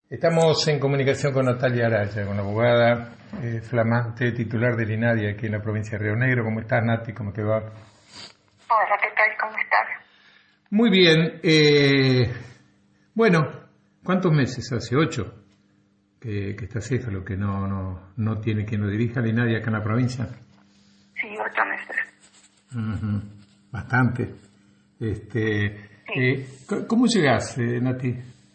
Estamos en comunicación con Natalia Araya, con la abogada flamante titular del INADI aquí en la provincia de Río Negro. ¿Cómo estás, Nati? ¿Cómo te va? Hola, ¿qué tal? ¿Cómo estás? Muy bien. Bueno, ¿cuántos meses? Hace 8 que está Céfalo, que no tiene quien lo dirija al INADI acá en la provincia. Sí, 8 meses. Uh-huh. Bastante. Sí. ¿Cómo llegás, Nati?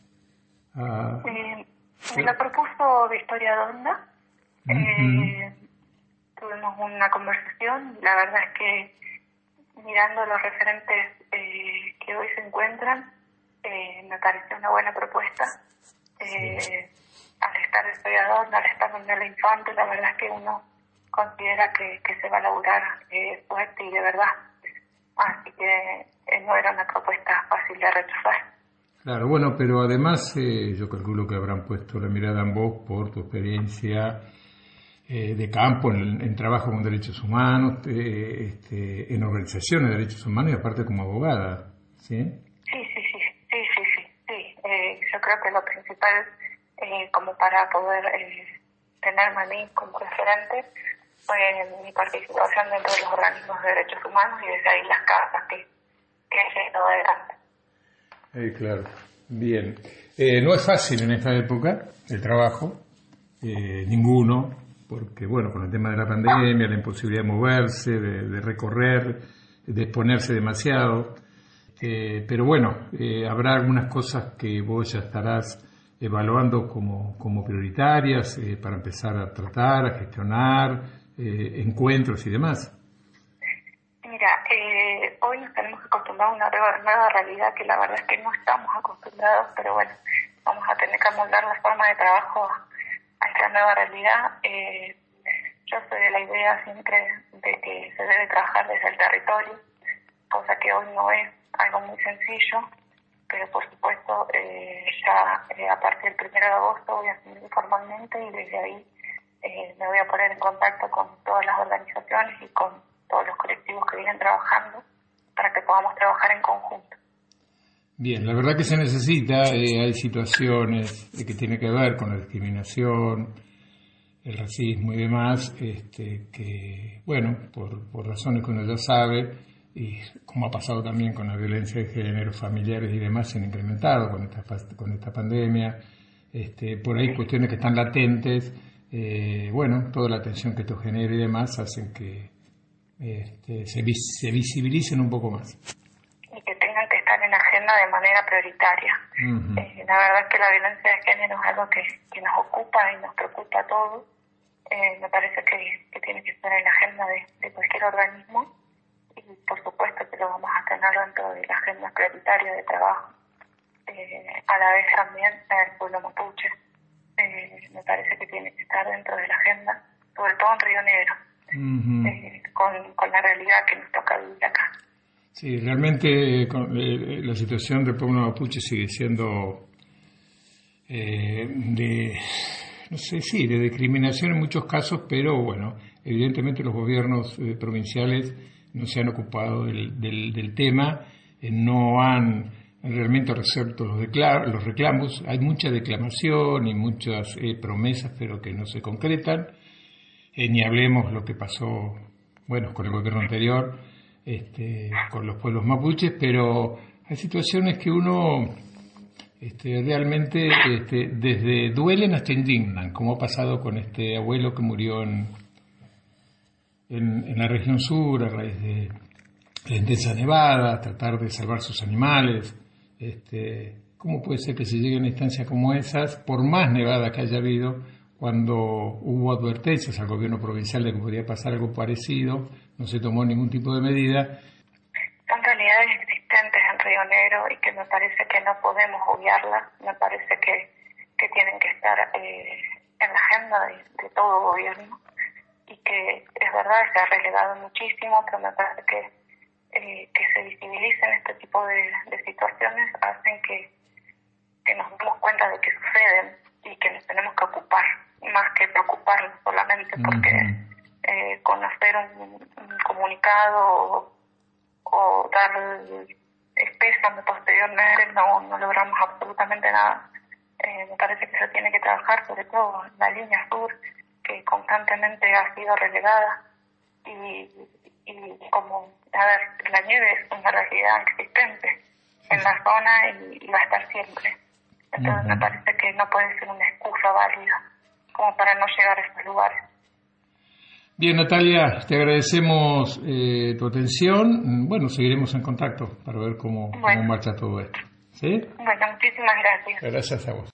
Me lo propuso Victoria Donda. Uh-huh. Tuvimos una conversación. La verdad es que mirando los referentes que hoy se encuentran, me pareció una buena propuesta. Al estar Victoria Donda, al estar Manuela Infante, la verdad es que uno considera que se va a laburar fuerte y de verdad. Así que no era una propuesta fácil de rechazar. Claro, bueno, pero además yo calculo que habrán puesto la mirada en vos por tu experiencia de campo en trabajo con derechos humanos, en organizaciones de derechos humanos y aparte como abogada, ¿sí? Sí. Yo creo que lo principal, como para poder tenerme a mí como referente, fue mi participación dentro de los organismos de derechos humanos y desde ahí las causas que he llevado adelante. Claro, bien. No es fácil en esta época el trabajo, ninguno, porque bueno, con el tema de la pandemia, la imposibilidad de moverse, de recorrer, de exponerse demasiado, pero bueno, habrá algunas cosas que vos ya estarás evaluando como prioritarias para empezar a tratar, a gestionar encuentros y demás. Mira, hoy nos tenemos que acostumbrar a una nueva realidad que la verdad es que no estamos acostumbrados, pero bueno, vamos a tener que amoldar la forma de trabajo a esta nueva realidad. Yo soy de la idea siempre de que se debe trabajar desde el territorio, cosa que hoy no es algo muy sencillo, pero por supuesto a partir del 1 de agosto voy a asumir formalmente y desde ahí me voy a poner en contacto con todas las organizaciones y con todos los colectivos que vienen trabajando para que podamos trabajar en conjunto. Bien, la verdad que se necesita, hay situaciones que tienen que ver con la discriminación, el racismo y demás, que, bueno, por razones que uno ya sabe, y como ha pasado también con la violencia de género, familiares y demás, se han incrementado con esta pandemia, por ahí cuestiones que están latentes, bueno, toda la atención que esto genera y demás hacen que se visibilicen un poco más. Y que tengan que estar en la agenda de manera prioritaria. Uh-huh. La verdad es que la violencia de género es algo que nos ocupa y nos preocupa a todos. Me parece que tiene que estar en la agenda de cualquier organismo y por supuesto que lo vamos a tener dentro de la agenda prioritaria de trabajo. A la vez también el pueblo mapuche me parece que tiene que estar dentro de la agenda, sobre todo en Río Negro, uh-huh. Con la realidad que nos toca vivir acá. Sí, realmente la situación del pueblo mapuche sigue siendo de discriminación en muchos casos, pero bueno, evidentemente los gobiernos provinciales no se han ocupado del tema, no han realmente resuelto los reclamos. Hay mucha declamación y muchas promesas, pero que no se concretan. Ni hablemos lo que pasó, bueno, con el gobierno anterior, con los pueblos mapuches, pero hay situaciones que uno realmente desde duelen hasta indignan, como ha pasado con este abuelo que murió en la región sur a raíz de la intensa nevada, tratar de salvar sus animales. ¿Cómo puede ser que se llegue a una instancia como esas, por más nevada que haya habido, cuando hubo advertencias al gobierno provincial de que podía pasar algo parecido, no se tomó ningún tipo de medida? Son realidades existentes en Río Negro y que me parece que no podemos obviarlas, me parece que tienen que estar en la agenda de todo gobierno y que es verdad se ha relegado muchísimo, pero me parece que se visibilicen este tipo de situaciones hacen que nos demos cuenta de que suceden y que nos tenemos que ocupar, más que preocuparnos solamente porque conocer un comunicado o dar el pésame posteriormente no logramos absolutamente nada. Me parece que se tiene que trabajar sobre todo en la línea sur, que constantemente ha sido relegada, y como, a ver, la nieve es una realidad existente en la zona y va a estar siempre. Entonces me parece que no puede ser una excusa válida como para no llegar a esos lugares. Bien, Natalia, te agradecemos tu atención. Bueno, seguiremos en contacto para ver cómo marcha todo esto. ¿Sí? Bueno, muchísimas gracias. Gracias a vos.